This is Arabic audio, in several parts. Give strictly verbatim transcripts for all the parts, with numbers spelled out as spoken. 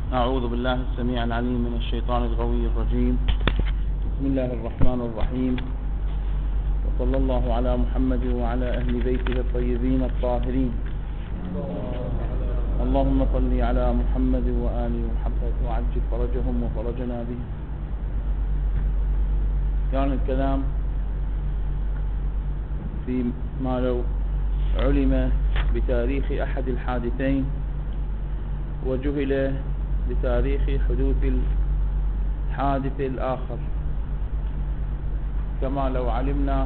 أعوذ بالله السميع العليم من الشيطان الغوي الرجيم. بسم الله الرحمن الرحيم، وصلى الله على محمد وعلى أهل بيته الطيبين الطاهرين. اللهم صل على محمد وآله محمد وعجل فرجهم وفرجنا به. كان الكلام في ما لو علم بتاريخ أحد الحادثين وجهل بتاريخ حدوث الحادث الآخر، كما لو علمنا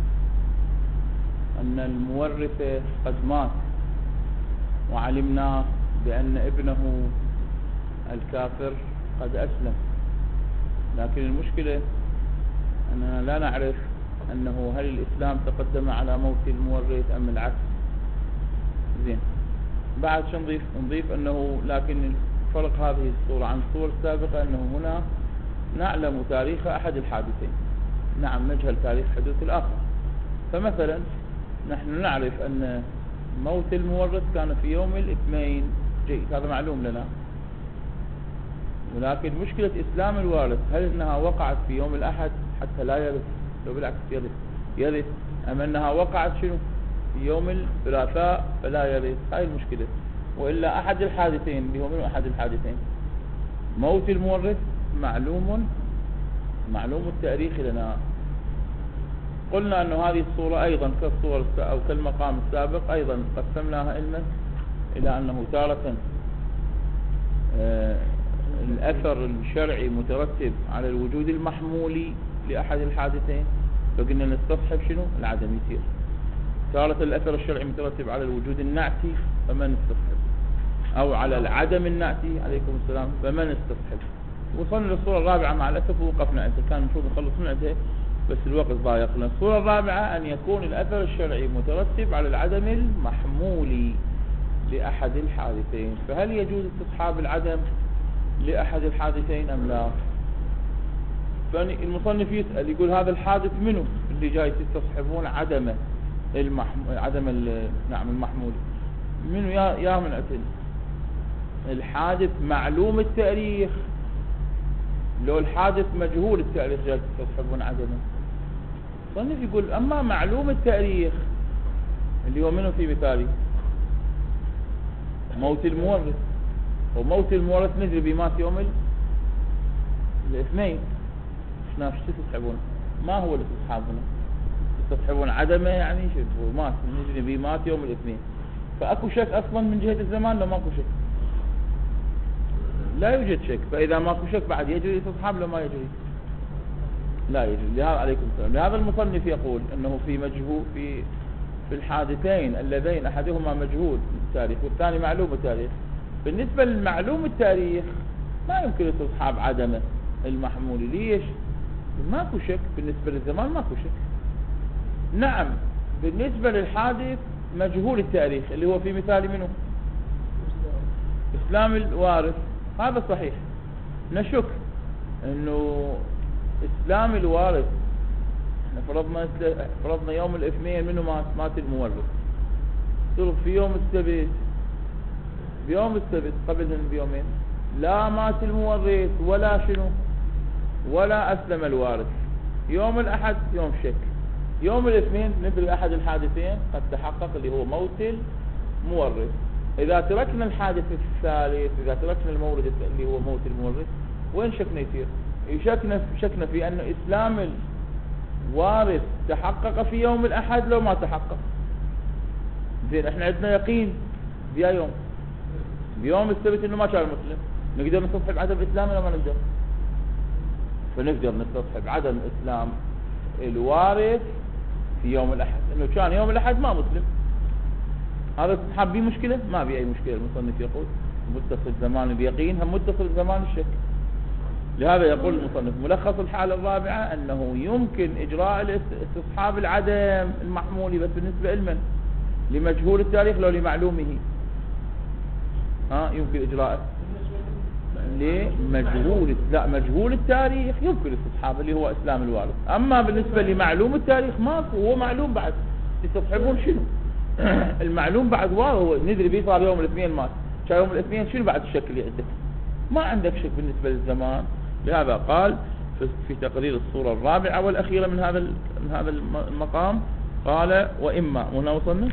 أن المورث قد مات وعلمنا بأن ابنه الكافر قد أسلم، لكن المشكلة أننا لا نعرف أنه هل الإسلام تقدم على موت المورث أم العكس. زين، بعد شو نضيف؟ نضيف أنه لكن فرق هذه الصورة عن الصور السابقة أنه هنا نعلم تاريخ أحد الحادثين، نعم نجهل تاريخ حدوث الآخر. فمثلا نحن نعرف أن موت المورث كان في يوم الاثنين، جيد، هذا معلوم لنا، ولكن مشكلة إسلام الوارث هل أنها وقعت في يوم الأحد حتى لا يرث، لو بالعكس يرث يرث، أم أنها وقعت شنو في يوم الثلاثاء فلا يرث؟ هاي المشكلة. وإلا أحد الحادثين اللي هو من أحد الحادثين موت المورث معلوم معلوم التاريخ لنا. قلنا أنه هذه الصورة أيضا كالصور أو كالمقام السابق أيضا قسمناها علما إلى أنه تارة آه الأثر الشرعي مترتب على الوجود المحمولي لأحد الحادثين، فقلنا نستصحب شنو العدم يصير. تارة الأثر الشرعي مترتب على الوجود النعتي فما نستصحب، أو على العدم النعتي عليكم السلام فما نستصحب. وصلنا للصورة الرابعة مع الأسف ووقفنا عندها، كان المفروض نخلص من عندها بس الوقت ضايقنا. الصورة الرابعة أن يكون الأثر الشرعي مترتب على العدم المحمولي لأحد الحادثين، فهل يجوز استصحاب العدم لأحد الحادثين أم لا؟ فالمصنف يسأل يقول هذا الحادث منه اللي جاي تستصحبون عدمه المحمول، عدم نعم المحمول منه يا يا من أتل الحادث معلوم التاريخ لو الحادث مجهول التاريخ جاي تستصحبون عدمه. المصنف يقول أما معلوم التاريخ اللي هو منه في مثالي موت المورث، وموت المورث ندري بمات يوم الاثنين، شنو تستصحبون؟ ما هو الاستصحاب هنا؟ تستصحبون عدمه يعني شو مات، ندري بمات يوم الاثنين، فاكو شك اصلا من جهة الزمان لو ماكو شك؟ لا يوجد شك. فاذا ماكو شك بعد يجري الاستصحاب لو ما يجري؟ لا يجري. لهذا عليكم السلام، لهذا المصنف يقول انه في مجهول في في الحادثين اللذين احدهما مجهول التاريخ والثاني معلوم التاريخ، بالنسبة للمعلوم التاريخ ما يمكن استصحاب عدمه المحمول. ليش؟ ماكو شك. بالنسبة للزمان ماكو شك. نعم بالنسبة للحادث مجهول التاريخ اللي هو في مثال منه إسلام الوارث، هذا صحيح نشك انه إسلام الوارث. احنا فرضنا فرضنا يوم الاثنين منه مات مات المورث، صرف في يوم السبت، بيوم السبت قبل من بيومين لا مات المورث ولا شنو ولا أسلم الوارث. يوم الأحد يوم شك، يوم الاثنين ندري أحد الحادثين قد تحقق اللي هو موت المورث. إذا تركنا الحادث الثالث، إذا تركنا المورد اللي هو موت المورث، وين شكنا يصير؟ شكنا شكنا في أن إسلام الوارث تحقق في يوم الأحد لو ما تحقق. زين، احنا عندنا يقين بيا يوم بيوم السبت انه ما كان مسلم، نقدر نستصحب عدم اسلامه ولا ما نقدر؟ فنقدر نستصحب عدم اسلام الوارث في يوم الاحد، انه كان يوم الاحد ما مسلم. هذا استصحاب بيه مشكله؟ ما بيه اي مشكله. المصنف يقول متصل زمان اليقين هم متصل زمان الشك. لهذا يقول المصنف ملخص الحالة الرابعة انه يمكن اجراء استصحاب العدم المحمولي بس بالنسبة لمن؟ لمجهول التاريخ لو لمعلومه. ها يمكن اجراءه لمجهول لا مجهول التاريخ يمكن استصحابه اللي هو اسلام الوارث. اما بالنسبة لمعلوم التاريخ ماكو، هو معلوم بعد تستصحبون شنو؟ المعلوم بعد واضح، هو ندري بيه صار يوم الاثنين مات، كان يوم الاثنين شنو بعد الشك اللي عندك؟ ما عندك شك بالنسبة للزمان. لهذا قال في تقرير الصورة الرابعة والأخيرة من هذا من هذا المقام، قال وإما، هنا وصلنا،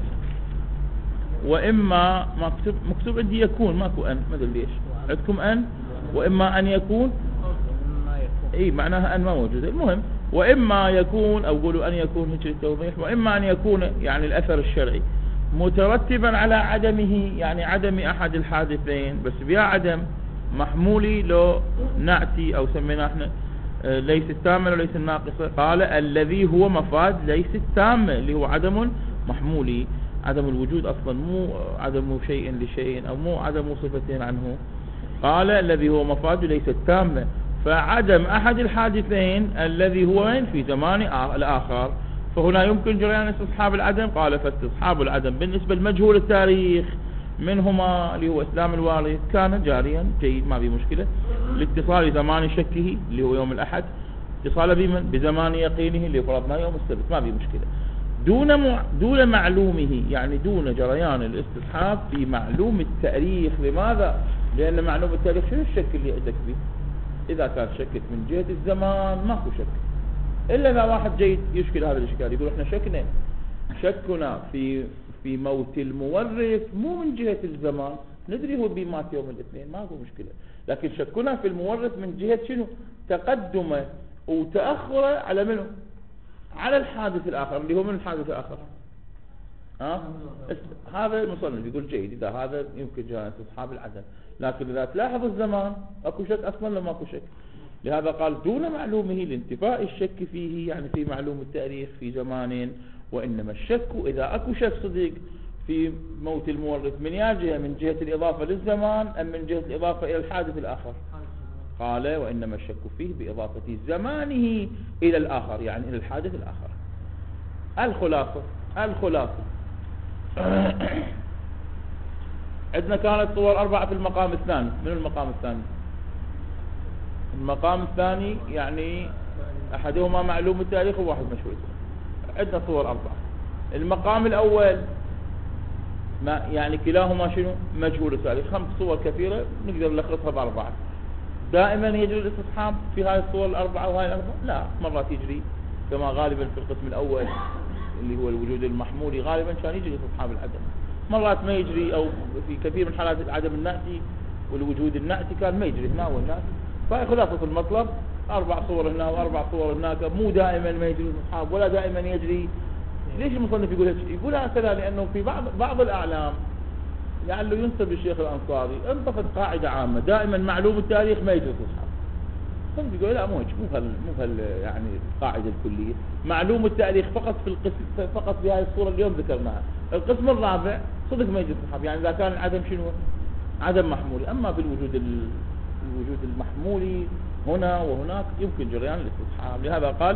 وإما مكتوب مكتوب عندي يكون، ماكو أن، ما أدري ليش عندكم أن، وإما أن يكون، إيه معناها أن ما موجودة. المهم وإما يكون، أو قولوا أن يكون هيك التوضيح، وإما أن يكون يعني الأثر الشرعي مترتبا على عدمه، يعني عدم أحد الحادثين، بس بها عدم محمولي لو نعتي أو سميناه احنا ليس التامة وليس الناقصة. قال الذي هو مفاد ليس التامة، اللي هو عدم محمولي، عدم الوجود أصلا، مو عدم شيء لشيء، أو مو عدم صفتين عنه. قال الذي هو مفاد ليس التامة، فعدم أحد الحادثين الذي هو وين في زمان الآخر، فهنا يمكن جريان استصحاب العدم. قال فاستصحاب العدم بالنسبة لمجهول التاريخ منهما اللي هو إسلام الوارث كان جاريا جيد، ما في مشكلة، لاتصال زمان شكه اللي هو يوم الأحد، اتصال بمن بزمان يقينه اللي فرضنا يوم السبت، ما في مشكلة، دون مع... دون معلومه، يعني دون جريان الاستصحاب في معلوم التاريخ. لماذا؟ لأن معلوم التاريخ شنو الشك اللي عندك فيه؟ إذا كان شكك من جهة الزمان ماكو شك، إلا إذا واحد جيد يشكل هذا الإشكال، يقول إحنا شكنا شكنا في في موت المورث مو من جهة الزمان، ندري هو بمات يوم الاثنين ماكو مشكلة، لكن شكنا في المورث من جهة شنو؟ تقدمه وتأخره على منه؟ على الحادث الآخر اللي هو من الحادث الآخر. ها؟ هذا المصنف يقول جيد إذا هذا يمكن جاء استصحاب العدم، لكن إذا تلاحظ الزمان أكو شك أصلا لما أكو شك. لهذا قال دون معلومه لانتفاء الشك فيه، يعني في معلوم التاريخ في زمان، وإنما الشك إذا أكو شك صديق في موت المورث من يا جهة، من جهة الإضافة للزمان أم من جهة الإضافة إلى الحادث الآخر. قال وإنما الشك فيه بإضافة زمانه إلى الآخر، يعني إلى الحادث الآخر. الخلاصة الخلاصة عندنا كانت صور أربعة في المقام الثاني. من المقام الثاني؟ المقام الثاني يعني أحدهما معلوم التاريخ وواحد مشهور. عندنا صور أربعة. المقام الأول ما يعني كلاهما شنو؟ مجهول التاريخ. خمس صور كثيرة نقدر نلخصها بأربعة. دائما يجري الاستصحاب في هذه الصور الأربعة وهاي الأربعة؟ لا، مرات يجري كما غالبا في القسم الأول اللي هو الوجود المحمولي غالبا كان يجري استصحاب العدم، مرات ما يجري، أو في كثير من حالات عدم النعتي والوجود النعتي كان ما يجري هنا والنعتي. فخلاصة المطلب أربع صور هنا وأربع صور هناك، مو دائما ما يجري الاستصحاب ولا دائما يجري. ليش المصنف يقول هيك؟ يقول هكذا لأنه في بعض بعض الأعلام لعله ينسب للشيخ الأنصاري انطفت قاعدة عامة دائما معلوم التاريخ ما يجري الاستصحاب. صنف يقول لا مو هيك، مو هال مو هال يعني القاعدة الكلية. معلوم التاريخ فقط في القسم، فقط في هذه الصورة اليوم ذكرناها. القسم الرابع صدق ما يجري الاستصحاب، يعني إذا كان العدم شنو؟ عدم محمولي. أما في الوجود الوجود المحمولي هنا وهناك يمكن جريان الاستصحاب. لهذا قال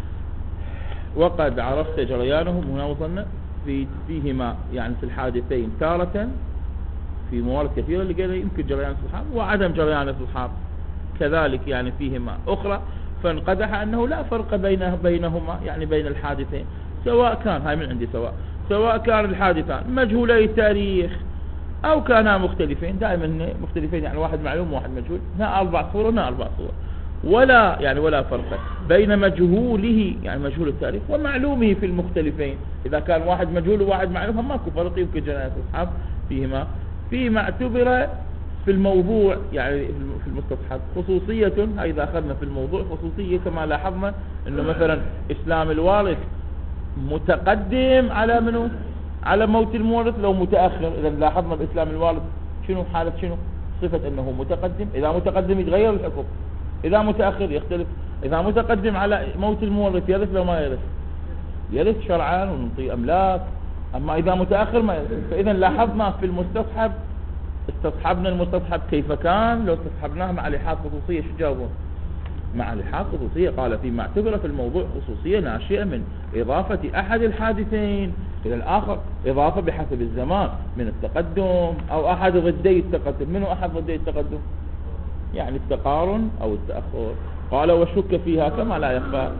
وقد عرفت جريانهم، هنا وصلنا في فيهما يعني في الحادثين تارة في موارد كثيرة اللي قال يمكن جريان الاستصحاب وعدم جريان الاستصحاب كذلك يعني فيهما أخرى، فانقدح أنه لا فرق بينه بينهما يعني بين الحادثين، سواء كان هاي من عندي سواء سواء كان الحادثان مجهولي التاريخ أو كانا مختلفين. دائما مختلفين يعني واحد معلوم وواحد مجهول، هنا أربع صور وهنا أربع صور، ولا يعني ولا فرق بين مجهوله يعني مجهول التاريخ ومعلومه في المختلفين. إذا كان واحد مجهول وواحد معلوم ماكو فرق، يمكن جريان الاستصحاب فيهما. فيما اعتبر في الموضوع يعني في المستصحب خصوصية، إذا أخذنا في الموضوع خصوصية كما لاحظنا أنه مثلا إسلام الوارث متقدم على منه على موت المورث لو متأخر. إذا لاحظنا بإسلام الوارث شنو حالة شنو صفة أنه متقدم، إذا متقدم يتغير الحكم، إذا متأخر يختلف. إذا متقدم على موت المورث يرث لو ما يرث؟ يرث شرعا ونعطي أملاك. أما إذا متأخر ما يرث. فإذا لاحظنا في المستصحب استصحبنا المستصحب كيف كان لو استصحبناه مع لحاق خصوصية. شو جاوبون؟ مع لحاق خصوصية. قال فيما اعتبر في الموضوع خصوصية ناشئة من إضافة أحد الحادثين إلى الآخر، إضافة بحسب الزمان من التقدم أو أحد ضدي التقدم. منه أحد ضدي التقدم؟ يعني التقارن أو التأخر. قال وشك فيها كما لا يخفى.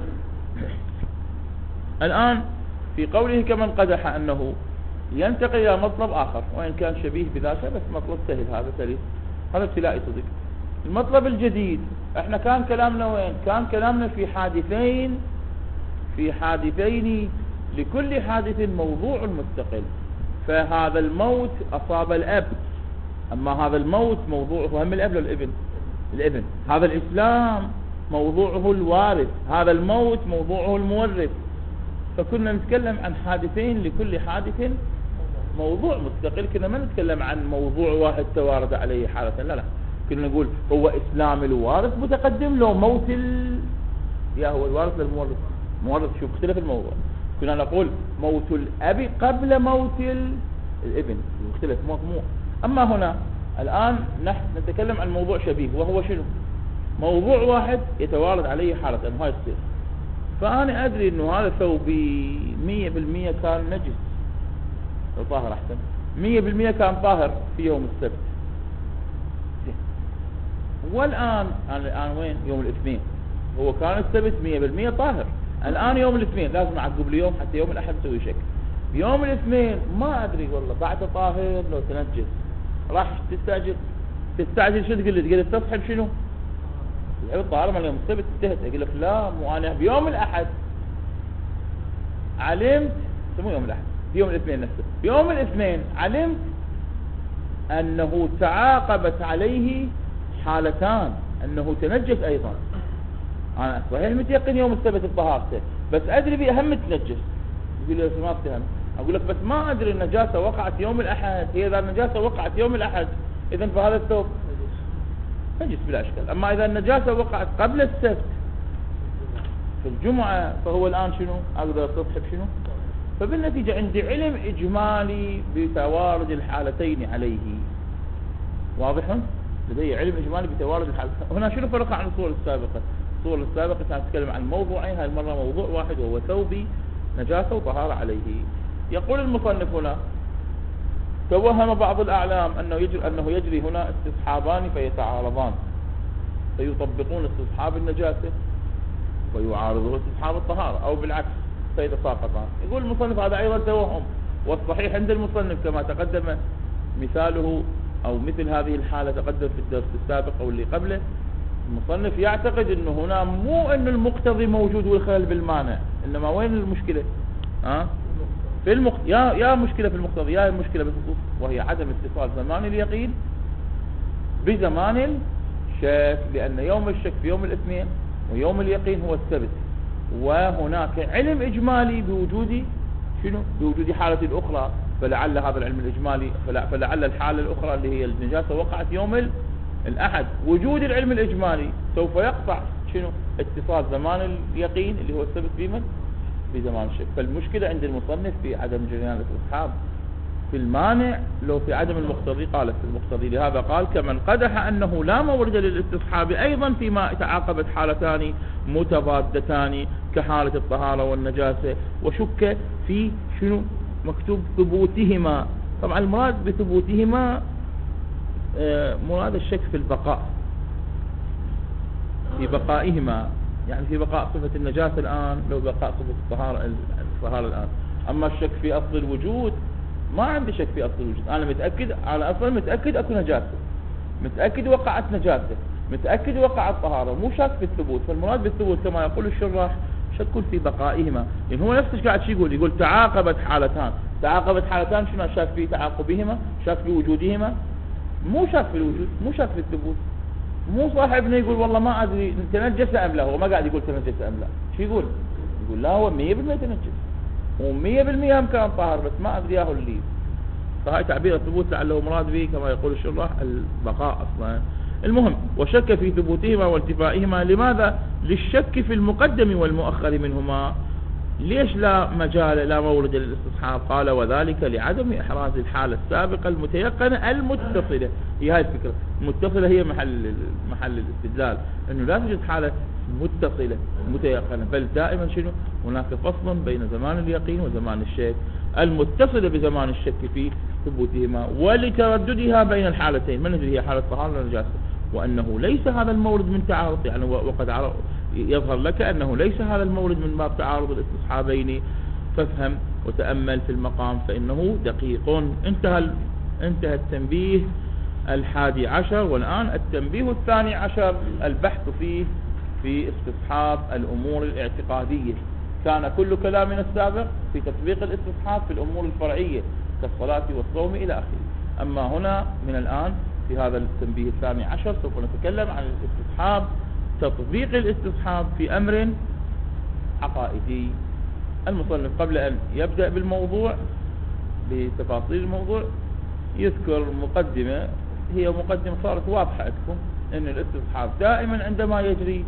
الآن في قوله كمن قدح أنه ينتقل إلى مطلب آخر وإن كان شبيه بذاك، بس مطلب سهل، هذا سليم، هذا ابتلائي صدق. المطلب الجديد، احنا كان كلامنا وين؟ كان كلامنا في حادثين في حادثين لكل حادث موضوع مستقل. فهذا الموت أصاب الأب، أما هذا الموت موضوعه هم الأب والابن الابن. هذا الإسلام موضوعه الوارث، هذا الموت موضوعه المورث. فكنا نتكلم عن حادثين لكل حادث موضوع مستقل، كنا ما نتكلم عن موضوع واحد توارد عليه حالة، لا لا، كنا نقول هو إسلام الوارث متقدم لو موت ال... يا هو الوارث للمورث مورث. شوف اختلف الموضوع، كنا نقول موت الأب قبل موت ال... الابن، مختلف مضموع. أما هنا الآن نحن نتكلم عن موضوع شبيه، وهو شنو؟ موضوع واحد يتوارد عليه حالة هاي تصير. فأنا أدري أنه هذا ثوبي مية بالمية كان نجس، طاهر أحسن، مية بالمية كان طاهر في يوم السبت. والآن الآن وين؟ يوم الاثنين. هو كان السبت مية بالمية طاهر، الآن يوم الاثنين لازم أعقب اليوم حتى يوم الأحد نسوي شك. يوم الاثنين ما أدري والله بعد طاهر لو تنجس. راح تستعجل تستعجل شو تقول لي؟ تقول لي تصحى شنو؟ الطاهر من يوم السبت انتهت. أقول لك لا، مو أنا بيوم الأحد علمت، سموه يوم الأحد، يوم الاثنين نفسه، يوم الاثنين علمت أنه تعاقبت عليه حالتان، أنه تنجس أيضا. أنا صحيح متيقن يوم السبت بطهارته، بس أدري بأهم تنجس. يقول لي ما افتهم، أقول لك بس ما أدري النجاسة وقعت يوم الأحد. هي إذا النجاسة وقعت يوم الأحد إذن فهذا الثوب نجس بلا أشكال. أما إذا النجاسة وقعت قبل السبت في الجمعة فهو الآن شنو؟ أقدر أصبح بشنو؟ فبالنتيجة عندي علم إجمالي بتوارد الحالتين عليه. واضح؟ لدي علم إجمالي بتوارد الحالتين. هنا شنو فرق عن الصورة السابقة؟ الصورة السابقة كانت تتكلم عن موضوعين، هذه المرة موضوع واحد وهو ثوبي نجاسة وطهارة عليه. يقول المصنف هنا: توهم بعض الأعلام أنه يجري, أنه يجري هنا استصحابان فيتعارضان، فيطبقون استصحاب النجاسة ويعارضون استصحاب الطهارة، أو بالعكس فيتساقطان. يقول المصنف هذا أيضا توهم، والصحيح عند المصنف كما تقدم مثاله أو مثل هذه الحالة تقدم في الدرس السابق أو اللي قبله. المصنف يعتقد أنه هنا مو أن المقتضي موجود والخلل بالمانع، إنما وين المشكلة؟ ها؟ في المق... يا يا مشكلة في المقتضي، يا مشكلة بالخصوص، وهي عدم اتصال زمان اليقين بزمان الشك، لأن يوم الشك في يوم الاثنين ويوم اليقين هو السبت، وهناك علم إجمالي بوجود شنو؟ بوجود حالة أخرى. فلعل هذا العلم الإجمالي فلعل الحالة الأخرى اللي هي النجاسة وقعت يوم الأحد. وجود العلم الإجمالي سوف يقطع شنو؟ اتصال زمان اليقين اللي هو السبت بمن؟ بزمان الشك. فالمشكلة عند المصنف في عدم جريان الاستصحاب في المانع لو في عدم المقتضي. قال في المقتضي، لهذا قال: كمن قدح أنه لا مورد للاستصحاب أيضا فيما تعاقبت حالتان متضادتان كحالة الطهارة والنجاسة، وشك في شنو؟ مكتوب ثبوتهما. طبعا المراد بثبوتهما آه مراد الشك في البقاء، في بقائهما، يعني في بقاء صفة النجاسة الآن لو بقاء صفة الطهارة الطهارة الآن. أما الشك في أصل الوجود ما عندي شك في أصل الوجود، أنا متأكد على أصلا متأكد أكو نجاسة، متأكد وقعت نجاسة، متأكد وقعت طهارة، مو شك في الثبوت. فالمراد بالثبوت كما يقول الشراح شك في بقائهما، لأن هو نفسه قاعد شي يقول يقول تعاقبت حالتان. تعاقبت حالتان شنو شك في تعاقبهما؟ شك في وجودهما، مو شك في الوجود، مو شك في الثبوت. مو صاحبنا يقول والله ما أدري تنجس أم لا، هو ما قاعد يقول تنجس أم لا، شو يقول؟ يقول لا هو مية بالمية تنجس ومية بالمية هم كان طاهر، بس ما أدري ياهو اللي. فهاي تعبير الثبوت لعله مراد به كما يقول الشراح البقاء أصلا. المهم: وشك في ثبوتهما وانتفائهما. لماذا؟ للشك في المقدم والمؤخر منهما. ليش لا مجال لا مورد للاستصحاب؟ قال: وذلك لعدم إحراز الحالة السابقة المتيقنة المتصلة. هي هاي الفكرة، المتصلة هي محل محل الاستدلال، أنه لا توجد حالة متصلة متيقنة، بل دائما شنو؟ هناك فصل بين زمان اليقين وزمان الشك. المتصلة بزمان الشك في ثبوتهما ولترددها بين الحالتين، من هي حالة طهارة والنجاسة، وأنه ليس هذا المورد من تعارض، يعني وقد عرف يظهر لك أنه ليس هذا المورد من باب تعارض الاستصحابين. فافهم وتأمل في المقام فإنه دقيق. انتهى انتهى التنبيه الحادي عشر. والآن التنبيه الثاني عشر البحث فيه في استصحاب الأمور الاعتقادية. كان كل كلامنا السابق في تطبيق الاستصحاب في الأمور الفرعية كالصلاة والصوم إلى آخره. أما هنا من الآن في هذا التنبيه الثاني عشر سوف نتكلم عن الاستصحاب، تطبيق الاستصحاب في أمر عقائدي. المصنف قبل أن يبدأ بالموضوع بتفاصيل الموضوع يذكر مقدمة، هي مقدمة صارت واضحة لكم أن الاستصحاب دائما عندما يجري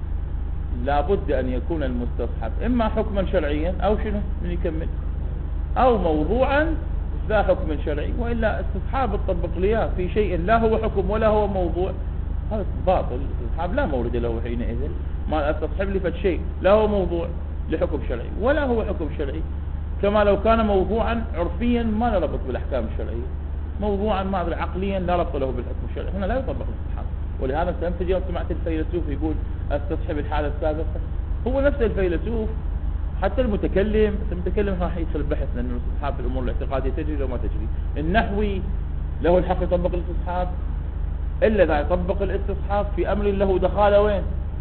لابد أن يكون المستصحب إما حكما شرعيا أو شنو من يكمل أو موضوعا لا حكم شرعي، وإلا استصحاب الطبق لياه في شيء لا هو حكم ولا هو موضوع هذا باطل. الاستصحاب لا مورد له حينئذ. ما استصحب لي فد شيء لا هو موضوع لحكم شرعي ولا هو حكم شرعي، كما لو كان موضوعا عرفيا ما له ربط بالأحكام الشرعية، موضوعا ما أدري عقليا لا ربط له بالحكم الشرعي، هنا لا يطبق الاستصحاب. ولهذا سأمت اليوم سمعت الفيلسوف يقول استصحب الحالة السابقة، هو نفس الفيلسوف حتى المتكلم المتكلم راح يدخل البحث لأن الاستصحاب في الأمور الاعتقادية تجري لو ما تجري. النحوي له الحق يطبق الاستصحاب إلا إذا يطبق الاستصحاب في أمر له دخال وين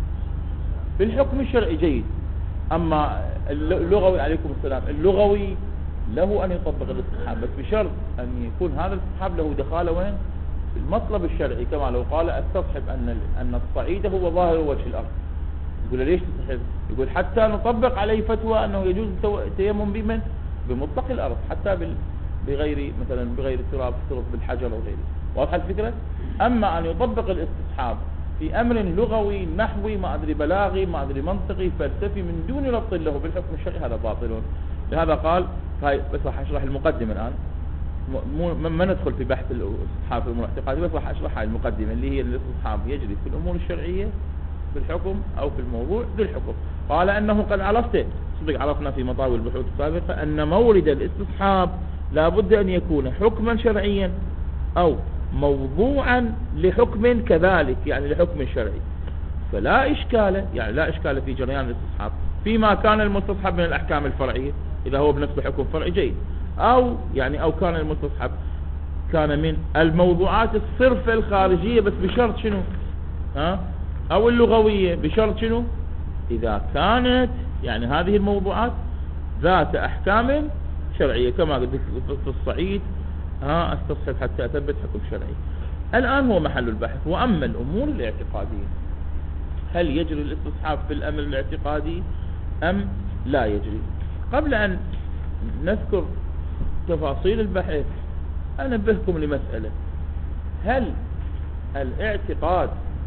في الحكم الشرعي جيد. أما اللغوي عليكم السلام اللغوي له أن يطبق الاستصحاب بس بشرط أن يكون هذا الاستصحاب له دخال وين في المطلب الشرعي، كما لو قال استصحب أن أن الصعيد هو ظاهر وجه الأرض. يقول ليش تستحب؟ يقول حتى نطبق عليه فتوى أنه يجوز التيمم بمن بمطلق الأرض حتى بغير مثلا بغير التراب تراب بالحجر وغيره. واضح الفكرة؟ أما أن يطبق الاستصحاب في أمر لغوي نحوي ما أدري بلاغي ما أدري منطقي فلسفي من دون ربط له بالحكم الشرعي هذا باطل. لهذا قال هاي بس راح أشرح المقدمة الآن، مو ما ندخل في بحث الاستصحاب في الأمور الاعتقادية، بس راح أشرح هاي المقدمة اللي هي الاستصحاب يجري في الأمور الشرعية بالحكم أو في الموضوع بالحكم. قال أنه قد عرفت صدق عرفنا في مطاوي البحوث السابقة أن مورد الاستصحاب لا بد أن يكون حكما شرعيا أو موضوعا لحكم كذلك يعني لحكم شرعي. فلا إشكال يعني لا إشكال في جريان الاستصحاب فيما كان المستصحب من الأحكام الفرعية إذا هو بنفسه حكم فرعي جيد، أو يعني أو كان المستصحب كان من الموضوعات الصرفة الخارجية بس بشرط شنو ها أو اللغوية بشرط شنو إذا كانت يعني هذه الموضوعات ذات أحكام شرعية كما قلت في الصعيد ها استصحب حتى أثبت حكم شرعي. الآن هو محل البحث. وأما الأمور الاعتقادية هل يجري الاستصحاب في الأمر الاعتقادي أم لا يجري؟ قبل أن نذكر تفاصيل البحث أنبهكم لمسألة، هل الاعتقاد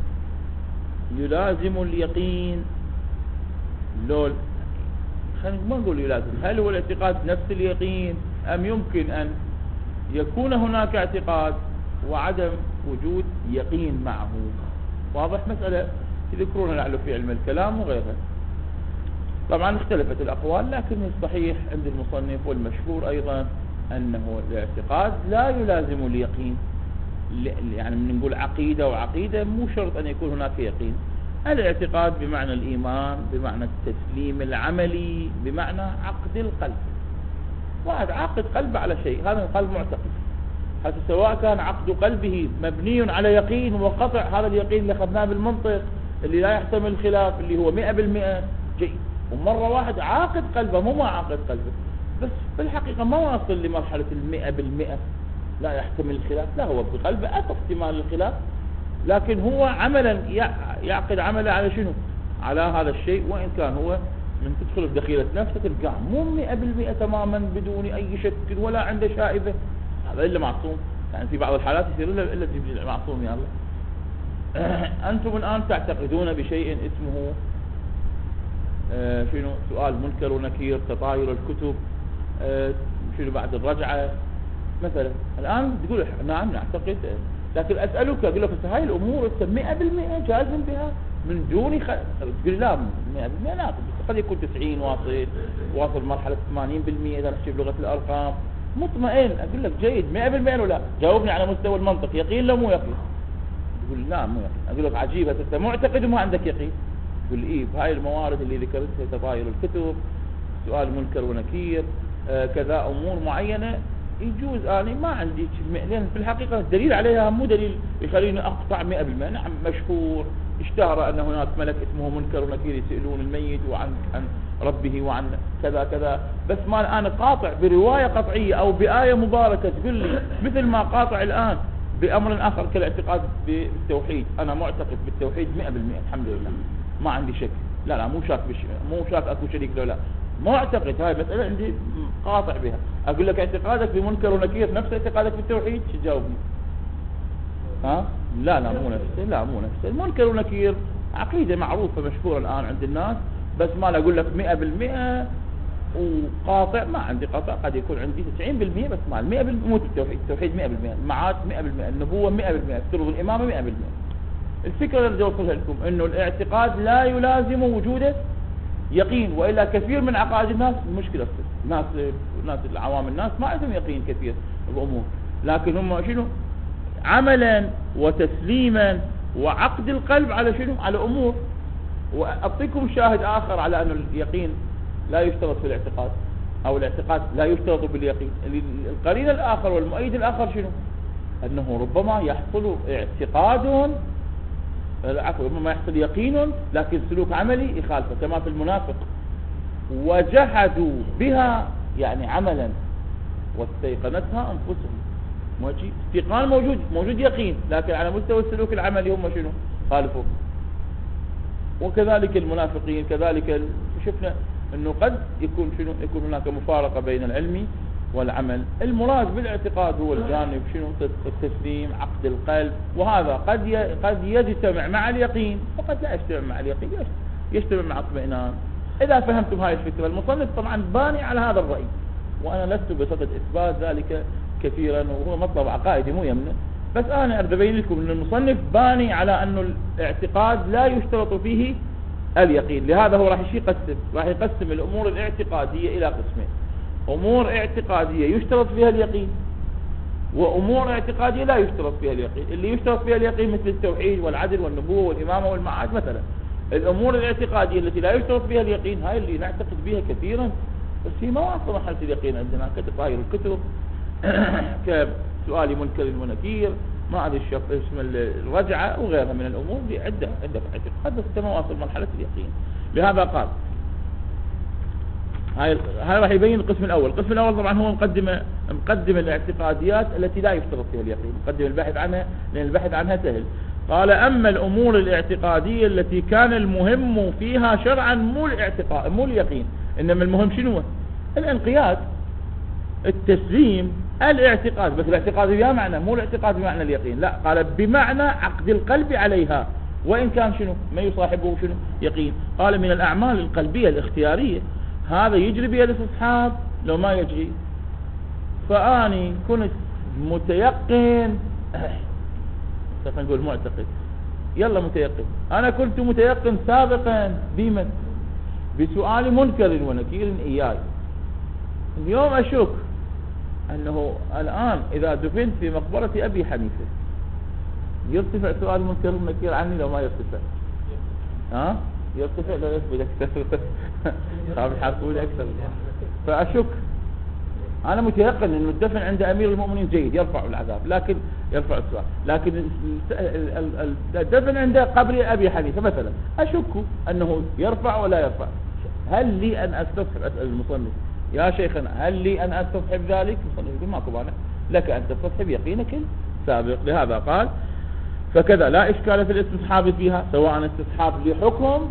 يلازم اليقين؟ لول خلينا ما نقول يلازم، هل هو الاعتقاد نفس اليقين أم يمكن أن يكون هناك اعتقاد وعدم وجود يقين معه؟ واضح؟ مسألة يذكرون لعله في علم الكلام وغيرها. طبعا اختلفت الأقوال لكن الصحيح عند المصنف والمشهور أيضا أنه الاعتقاد لا يلازم اليقين. يعني من نقول عقيدة وعقيدة مو شرط أن يكون هناك يقين. الاعتقاد بمعنى الإيمان بمعنى التسليم العملي بمعنى عقد القلب. واحد عقد قلب على شيء هذا القلب معتقد، حتى سواء كان عقد قلبه مبني على يقين وقطع هذا اليقين اللي أخذناه بالمنطق اللي لا يحتمل الخلاف اللي هو مئة بالمئة جيد، ومرة واحد عاقد قلبه مو ما عاقد قلبه بس في الحقيقة ما واصل لمرحلة المئة بالمئة لا يحتمل الخلاف، لا هو بقلبه أكثر احتمال الخلاف لكن هو عملا يعقد عمله على شنو على هذا الشيء، وإن كان هو من تدخل في دخيلة نفسه تلقاه مو مئة بالمئة تماما بدون أي شك ولا عنده شائبة، هذا إلا معصوم. يعني في بعض الحالات يصير إلا إلا تجيب معصوم. يا الله أنتم الآن تعتقدون بشيء اسمه آه شنو سؤال منكر ونكير تطاير الكتب آه شنو بعد الرجعة مثلا. الآن تقول نعم نعتقد، لكن أسألك أقول لك هاي الأمور مئة بالمئة جازم بها من دون خ... تقول لا مئة بالمئة ناقص، قد يكون تسعين واصل واصل مرحلة ثمانين بالمئة إذا نحكي بلغة الأرقام مطمئن. أقول لك جيد مئة بالمئة ولا جاوبني على مستوى المنطق يقين لا مو يقين؟ تقول لا مو يقين. أقول لك عجيب أنت معتقد وما عندك يقين. تقول إيه بهاي الموارد اللي ذكرتها تطاير الكتب سؤال منكر ونكير آه كذا أمور معينة يجوز أنا ما عندي، لأن في الحقيقة الدليل عليها مو دليل يخليني أقطع مئة بالمئة. نعم مشهور اشتهر أن هناك ملك اسمه منكر ونكير يسألون الميت وعن عن ربه وعن كذا كذا، بس ما أنا قاطع برواية قطعية أو بآية مباركة تقول لي، مثل ما قاطع الآن بأمر آخر كالاعتقاد بالتوحيد. أنا معتقد بالتوحيد مئة بالمئة الحمد لله، ما عندي شك. لا لا مو شاك بش... مو شاك أكو شريك له، لا معتقد هاي مسألة عندي قاطع بها. أقول لك اعتقادك بمنكر ونكير نفس اعتقادك بالتوحيد، شو تجاوبني؟ ها؟ لا لا مو نفسه، لا مو نفسه. المنكر ونكير عقيدة معروفة مشهورة الآن عند الناس، بس ما لا أقول لك مئة بالمئة وقاطع، ما عندي قطع. قد يكون عندي تسعين بالمئة بس ما مئة بالمئة. مو التوحيد، التوحيد مئة بالمئة، المعاد مئة بالمئة، النبوة مئة بالمئة، افترض الإمامة مئة بالمئة. الفكرة اللي أوصلها لكم إنه الاعتقاد لا يلازم وجوده يقين، وإلا كثير من عقائد الناس المشكلة الناس الناس العوام الناس ما عندهم يقين كثير بأمور، لكن هم شنو عملا وتسليما وعقد القلب على شنو على أمور. وأعطيكم شاهد آخر على أن اليقين لا يشترط في الاعتقاد، أو الاعتقاد لا يشترط باليقين. القرين الآخر والمؤيد الآخر شنو؟ أنه ربما يحصل اعتقاد، عفوا ربما يحصل يقين لكن سلوك عملي يخالفه، كما في المنافق وجحدوا بها يعني عملا واستيقنتها أنفسهم. ماشي استيقان موجود، موجود يقين، لكن على مستوى السلوك العملي هم شنو خالفوا. وكذلك المنافقين كذلك شفنا انه قد يكون شنو يكون هناك مفارقة بين العلم والعمل. المراد بالاعتقاد هو الجانب شنو التسليم، عقد القلب، وهذا قد قد يجتمع مع اليقين وقد لا يجتمع مع اليقين، يجتمع مع اطمئنان. اذا فهمتم هاي الفكرة، المصنف طبعا باني على هذا الرأي، وانا لست بصدد اثبات ذلك كثيرا، وهو مطلب عقائدي مو يمنه، بس انا اريد ابين لكم ان المصنف باني على انه الاعتقاد لا يشترط فيه اليقين. لهذا هو راح يقسم راح يقسم الامور الاعتقادية الى قسمين: امور اعتقادية يشترط فيها اليقين، وامور اعتقادية لا يشترط فيها اليقين. اللي يشترط فيها اليقين مثل التوحيد والعدل والنبوة والامامة والمعاد مثلا. الامور الاعتقادية التي لا يشترط فيها اليقين هاي اللي نعتقد بها كثيرا، بس هي ما واصل مرحلة اليقين عندنا، كتطاير الكتب كسؤال منكر ونكير، ما ادري الشف اسم الرجعة وغيرها من الامور دي عدة عدة اعتقاد، بس ما واصل مرحلة اليقين. لهذا قال هاي هاي راح يبين القسم الاول. القسم الاول طبعا هو مقدمه مقدم الاعتقاديات التي لا يشترط فيها اليقين، مقدم البحث عنها لان البحث عنها سهل. قال: اما الامور الاعتقاديه التي كان المهم فيها شرعا مو الاعتقاد مو اليقين، انما المهم شنو؟ الانقياد، التسليم، الاعتقاد. بس الاعتقاد بها معنى، مو الاعتقاد بمعنى اليقين، لا، قال بمعنى عقد القلب عليها، وان كان شنو ما يصاحبه شنو يقين. قال: من الاعمال القلبيه الاختياريه هذا يجري بها الاستصحاب لو ما يجري. فاني كنت متيقن خلينا نقول معتقد، يلا متيقن، انا كنت متيقن سابقا بمن؟ بسؤال منكر ونكير اياي. اليوم اشك انه الان اذا دفنت في مقبرة ابي حنيفة يرتفع سؤال منكر ونكير عني لو ما يرتفع؟ ها يرتفع لو يثبت اكثر صار يحاسبوني اكثر. فاشك، انا متيقن انه الدفن عند امير المؤمنين جيد يرفع العذاب، لكن يرفع السؤال، لكن الدفن عند قبر ابي حنيفة مثلا اشك انه يرفع ولا يرفع. هل لي ان استصحب؟ اسال المصنف: يا شيخنا هل لي ان استصحب ذلك؟ المصنف يقول: ماكو مانع، لك ان تستصحب يقينك السابق. لهذا قال: فكذا لا اشكال في الاستصحاب فيها، سواء استصحاب لحكم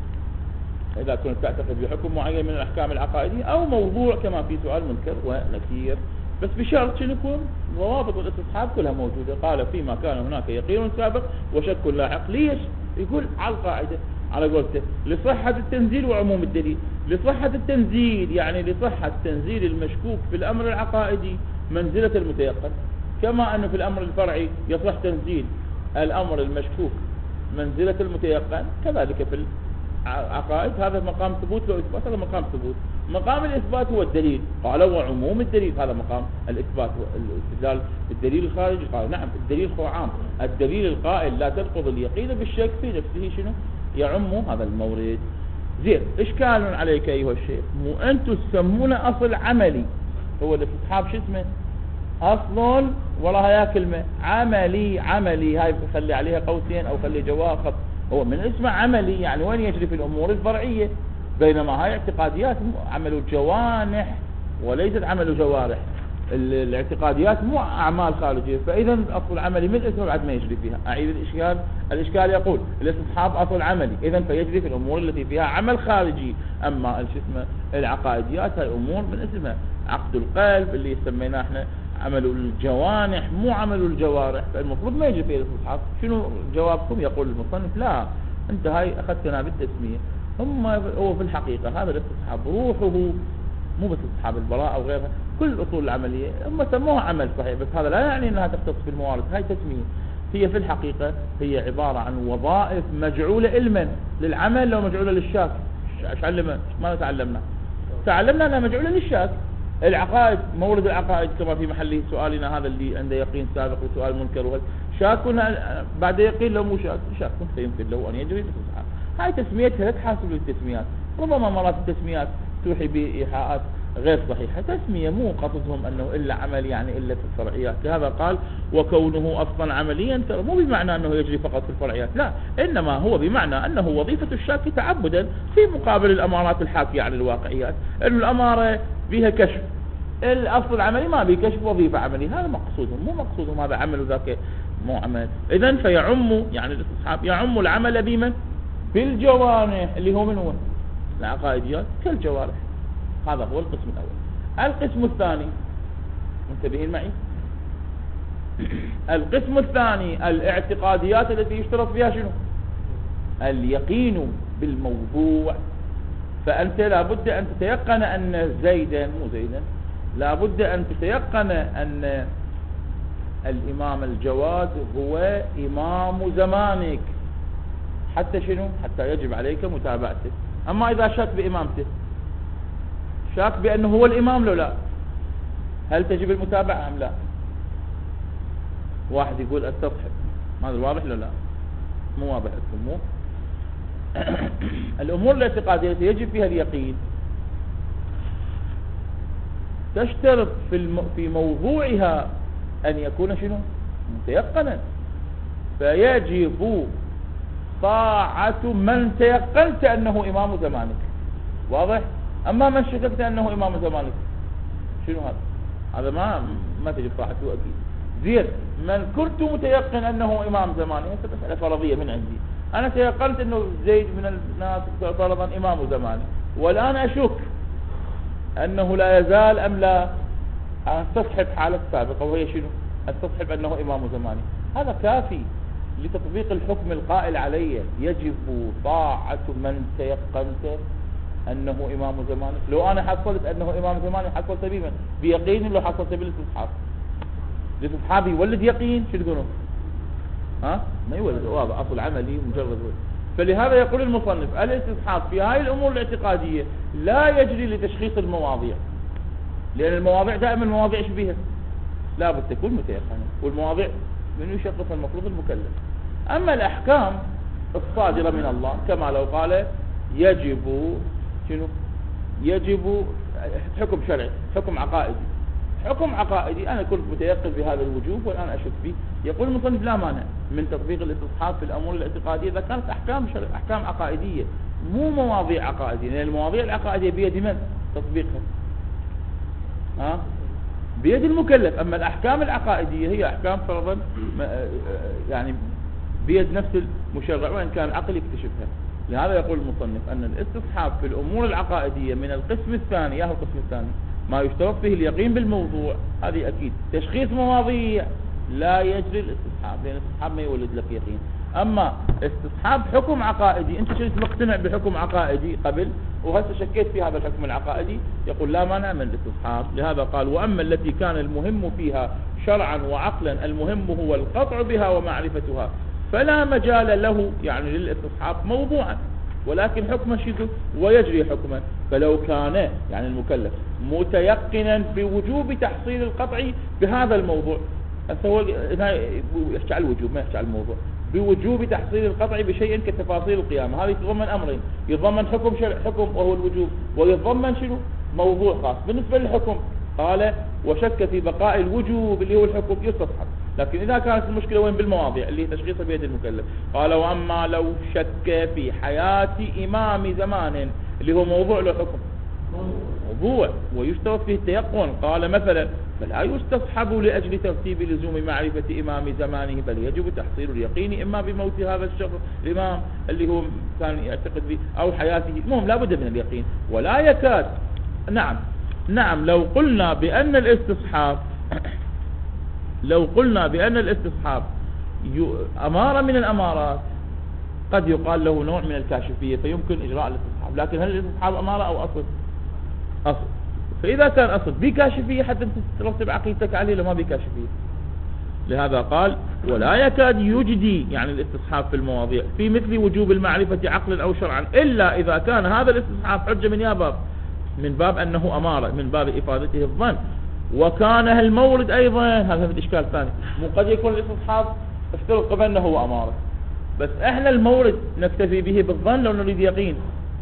إذا كنت تعتقد بحكم معين من الأحكام العقائدية، أو موضوع كما في سؤال منكر ونكير، بس بشرط شنو يكون ضوابط الاستصحاب كلها موجودة. قال: فيما كان هناك يقين سابق وشك لاحق. ليش؟ يقول على القاعدة على قولته: لصحة التنزيل وعموم الدليل. لصحة التنزيل يعني لصحة تنزيل المشكوك في الأمر العقائدي منزلة المتيقن، كما أنه في الأمر الفرعي يصح تنزيل الأمر المشكوك منزلة المتيقن، كذلك في عقائد هذا مقام ثبوت لو إثبات، هذا مقام ثبوت. مقام الإثبات هو الدليل، قالوا وعموم الدليل هذا مقام الإثبات والاستدلال. الدليل الخارجي قال نعم الدليل هو عام، الدليل القائل لا تنقض اليقين بالشك في نفسه شنو يعم هذا المورد. زين، إشكال عليك أيها الشيخ، مو أنتم تسمونه أصل عملي، هو الاستصحاب شو اسمه؟ أصل وراها يا كلمة عملي. عملي هاي خلي عليها قوسين أو خلي جواها خط. هو من اسمه عملي يعني وين يجري في الأمور الفرعية، بينما هاي اعتقاديات عمل الجوانح وليست عمل جوارح. الاعتقاديات مو أعمال خارجية، فإذا أصل عملي من اسمه بعد ما يجري فيها. أعيد الإشكال. الإشكال يقول الاستصحاب أصل عملي، إذا فيجري في الأمور التي فيها عمل خارجي. أما الشسمة العقائديات هاي أمور من اسمها عقد القلب اللي سميناه احنا عمل الجوانح مو عمل الجوارح، فالمفروض ما يجري فيه الاستصحاب. شنو جوابكم؟ يقول المصنف لا، أنت هاي أخذتنا بالتسمية. هم هو في الحقيقة هذا الاستصحاب روحه مو بس استصحاب البراءة أو غيرها، كل الأصول العملية هم سموها عمل صحيح، بس هذا لا يعني أنها تختص بالموارد. هاي تسمية. هي في الحقيقة هي عبارة عن وظائف مجعولة علما للعمل لو مجعولة للشاك. ايش علمنا؟ ما تعلمنا تعلمنا أنها مجعولة للشاك. العقائد مورد العقائد كما في محله سؤالنا هذا اللي عنده يقين سابق وسؤال منكر وهذا شاك بعد يقين لو مو شاك شاك فيمكن له أن يجري بالاستصحاب. هاي تسميتها لا تحاسب التسميات. ربما مرات التسميات توحي بإيحاءات غير صحيحة. تسمية مو قصدهم أنه إلا عمل يعني إلا في الفرعيات. لهذا قال وكونه أصلا عمليا، ترى مو بمعنى أنه يجري فقط في الفرعيات، لا، إنما هو بمعنى أنه وظيفة الشاك تعبدا في مقابل الأمارات الحاكية عن الواقعيات. إنه الأمارة بها كشف، الأصل العملي ما به كشف، وظيفة عملية. هذا مقصودهم، مو مقصودهم هذا عمل وذاك مو عمل. إذن فيعم يعني الاستصحاب يعم العمل بمن؟ بالجوانح اللي هو من هو العقائديات كالجوارح. هذا هو القسم الأول. القسم الثاني، منتبهين معي؟ القسم الثاني الاعتقاديات التي يشترط فيها شنو؟ اليقين بالموضوع. فأنت لابد أن تتيقن أن زيدا مو زيدا، لابد أن تتيقن أن الإمام الجواد هو إمام زمانك، حتى شنو؟ حتى يجب عليك متابعته. أما إذا شك بإمامته، شاك بأنه هو الإمام لو لا، هل تجب المتابعة أم لا؟ واحد يقول استصحب، هذا واضح لو لا؟ مو واضح لكم؟ مو الأمور الاعتقادية يجب فيها اليقين تشترط في الم... في موضوعها أن يكون شنو؟ متيقنا. فيجب طاعة من تيقنت أنه إمام زمانك. واضح؟ أما من شككت أنه إمام زمانك شنو هذا؟ هذا ما ما تجب طاعته أكيد. زين، من كنت متيقن أنه إمام زماني، هذه مسألة فرضية من عندي. أنا تيقنت أنه زيد من الناس فرضا إمام زماني، والآن أشك أنه لا يزال أم لا، أستصحب حالة سابقة وهي شنو؟ أستصحب أنه إمام زماني. هذا كافي لتطبيق الحكم القائل علي يجب طاعة من تيقنت أنه إمام زمانك. لو أنا حصلت أنه إمام زماني حصلت بمن؟ بيقين. لو حصلت بالاستصحاب، الاستصحاب يولد يقين، شو تقولون؟ ها؟ ما يولد، واضح أصل عملي مجرد ولد. فلهذا يقول المصنف الاستصحاب في هاي الأمور الاعتقادية لا يجري لتشخيص المواضيع، لأن المواضيع دائما المواضيع شبيهة لا بد تكون متيقنة، والمواضيع من يشخص المفروض المكلف. أما الأحكام الصادرة من الله كما لو قال يجب شنو؟ يجب حكم شرعي، حكم عقائدي، حكم عقائدي أنا كنت متيقن بهذا الوجوب والآن أشك فيه. يقول المصنف لا مانع من تطبيق الاستصحاب في الأمور الاعتقادية إذا كانت أحكام شرع أحكام عقائدية مو مواضيع عقائدية، لأن المواضيع العقائدية بيد من تطبيقها؟ ها؟ بيد المكلف. أما الأحكام العقائدية هي أحكام فرضا يعني بيد نفس المشرع، وإن كان العقل يكتشفها. لهذا يقول المصنف أن الاستصحاب في الأمور العقائدية من القسم الثاني، يا هو القسم الثاني ما يشترط فيه اليقين بالموضوع، هذه أكيد. تشخيص مواضيع لا يجري الاستصحاب، لأن الاستصحاب ما يولد لك يقين. أما استصحاب حكم عقائدي، أنت كنت مقتنع بحكم عقائدي قبل وهسه شكيت في هذا الحكم العقائدي، يقول لا مانع من الاستصحاب. لهذا قال وأما التي كان المهم فيها شرعا وعقلا المهم هو القطع بها ومعرفتها فلا مجال له يعني للاستصحاب موضوعا، ولكن حكما شذ ويجري حكما. فلو كان يعني المكلف متيقنا بوجوب تحصيل القطع بهذا الموضوع، هو يحكي على الوجوب ما يحكي على الموضوع، بوجوب تحصيل القطع بشيء كتفاصيل القيامة، هذا يتضمن أمرين، يتضمن حكم شرع حكم وهو الوجوب، ويتضمن شنو؟ موضوع خاص. بالنسبة للحكم قال وشك في بقاء الوجوب اللي هو الحكم يستصحب. لكن إذا كانت المشكلة وين بالمواضيع اللي تشخيصها بيد المكلف. قال وأما لو شك في حياة إمام زمان اللي هو موضوع له حكم موضوع ويشترط فيه التيقن، قال مثلا فلا يستصحب لأجل ترتيب لزوم معرفة إمام زمانه، بل يجب تحصيل اليقين إما بموت هذا الشخص الإمام اللي هو كان يعتقد به أو حياته. المهم لا بد من اليقين. ولا يكاد نعم نعم لو قلنا بأن الاستصحاب لو قلنا بأن الاستصحاب أمارة من الأمارات قد يقال له نوع من الكاشفية فيمكن إجراء الاستصحاب. لكن هل الاستصحاب أمارة أو أصل؟ أصل. فإذا كان أصل بكاشفية حتى ترتب عقيدتك عليه لما بكاشفية. لهذا قال ولا يكاد يجدي يعني الاستصحاب في المواضيع في مثل وجوب المعرفة عقلا أو شرعا إلا إذا كان هذا الاستصحاب حجة من يا باب من باب أنه أمارة من باب إفادته الظن، وكان المورد أيضا هذا في الإشكال الثاني. مو قد يكون الاستصحاب افترض قبل أنه هو أمارة، بس احنا المورد نكتفي به بالظن لو نريد يقين،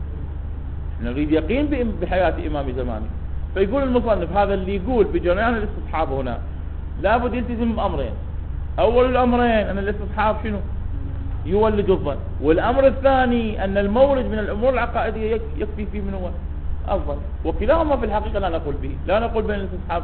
نريد يقين بحياة إمام زمانه. فيقول المصنف هذا اللي يقول بجريان الاستصحاب هنا لابد يلتزم بأمرين. أول الأمرين أن الاستصحاب شنو يولد الظن، والأمر الثاني أن المورد من الأمور العقائدية يكفي فيه من هو الظن، وكلاهما في الحقيقة لا نقول به. لا نقول بأن الاستصحاب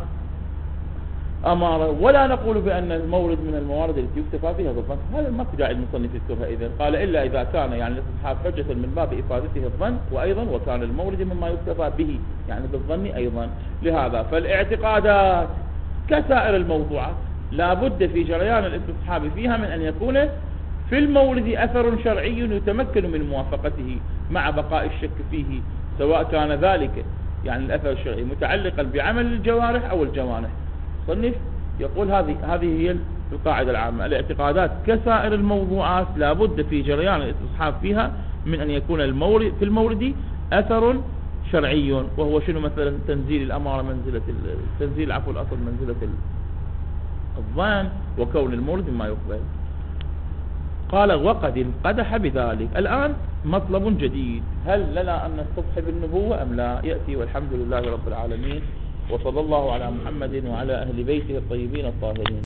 أمارة ولا نقول بأن المورد من الموارد التي يكتفى فيها بالظن. هذا ما في داعي المصنف يذكرها. إذن قال إلا إذا كان يعني الاستصحاب حجة من باب إفادته الظن، وأيضا وكان المورد مما يكتفى به يعني بالظن أيضا. لهذا فالاعتقادات كسائر الموضوعات لا بد في جريان الاستصحاب فيها من أن يكون في المورد أثر شرعي يتمكن من موافقته مع بقاء الشك فيه، سواء كان ذلك يعني الأثر الشرعي متعلقا بعمل الجوارح أو الجوانح. صنف يقول هذه هذه هي القاعدة العامة. الاعتقادات كسائر الموضوعات لا بد في جريان الاستصحاب فيها من أن يكون المورد في المورد أثر شرعي، وهو شنو مثلا تنزيل الأمارة منزلة تنزيل عفو الأصل منزلة الظن، وكون المورد ما يقبل. قال وقد انقدح بذلك. الآن مطلب جديد، هل لنا أن نستصحب النبوة أم لا؟ يأتي والحمد لله رب العالمين، وصلى الله على محمد وعلى أهل بيته الطيبين الطاهرين.